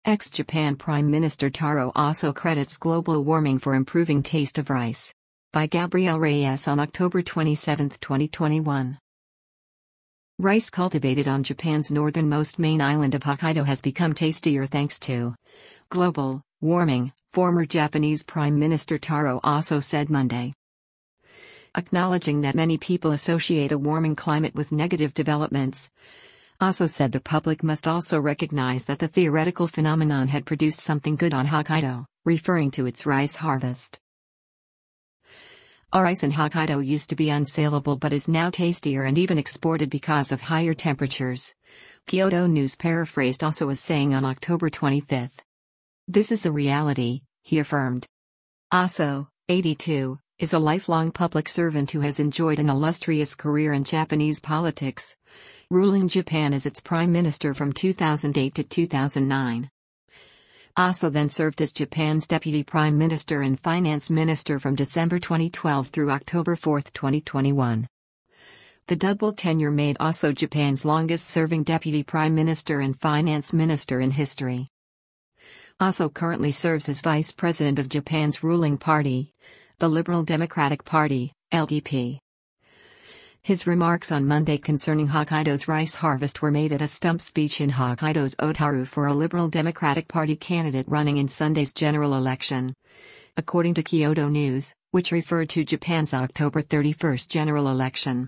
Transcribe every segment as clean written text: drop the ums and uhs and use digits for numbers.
Ex-Japan Prime Minister Taro Aso credits global warming for improving taste of rice. By Gabriel Reyes on October 27, 2021. Rice cultivated on Japan's northernmost main island of Hokkaido has become tastier thanks to global warming, former Japanese Prime Minister Taro Aso said Monday. Acknowledging that many people associate a warming climate with negative developments, Aso said the public must also recognize that the theoretical phenomenon had produced something good on Hokkaido, referring to its rice harvest. Our rice in Hokkaido used to be unsaleable but is now tastier and even exported because of higher temperatures, Kyodo News paraphrased Aso as saying on October 25. This is a reality, he affirmed. Aso, 82, is a lifelong public servant who has enjoyed an illustrious career in Japanese politics, ruling Japan as its prime minister from 2008 to 2009. Aso then served as Japan's deputy prime minister and finance minister from December 2012 through October 4, 2021. The double tenure made Aso Japan's longest-serving deputy prime minister and finance minister in history. Aso currently serves as vice president of Japan's ruling party, the Liberal Democratic Party, LDP. His remarks on Monday concerning Hokkaido's rice harvest were made at a stump speech in Hokkaido's Otaru for a Liberal Democratic Party candidate running in Sunday's general election, according to Kyodo News, which referred to Japan's October 31 general election.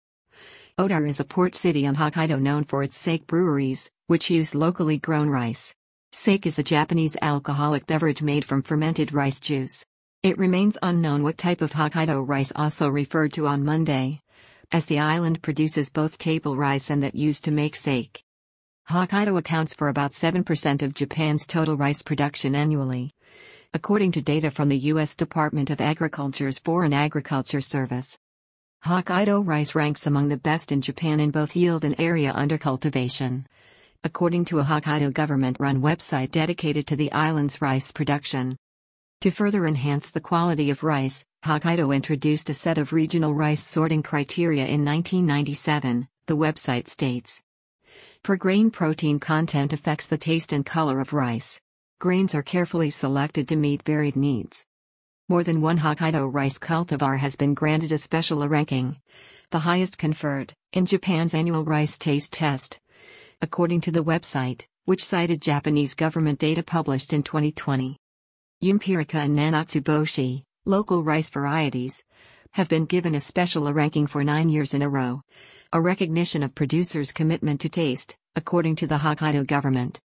Otaru is a port city on Hokkaido known for its sake breweries, which use locally grown rice. Sake is a Japanese alcoholic beverage made from fermented rice juice. It remains unknown what type of Hokkaido rice Aso referred to on Monday, as the island produces both table rice and that used to make sake. Hokkaido accounts for about 7% of Japan's total rice production annually, according to data from the U.S. Department of Agriculture's Foreign Agriculture Service. Hokkaido rice ranks among the best in Japan in both yield and area under cultivation, according to a Hokkaido government-run website dedicated to the island's rice production. To further enhance the quality of rice, Hokkaido introduced a set of regional rice sorting criteria in 1997, the website states. Per grain protein content affects the taste and color of rice. Grains are carefully selected to meet varied needs. More than one Hokkaido rice cultivar has been granted a special ranking, the highest conferred, in Japan's annual rice taste test, according to the website, which cited Japanese government data published in 2020. Yumpirika and Nanatsuboshi, local rice varieties, have been given a special ranking for 9 years in a row, a recognition of producers' commitment to taste, according to the Hokkaido government.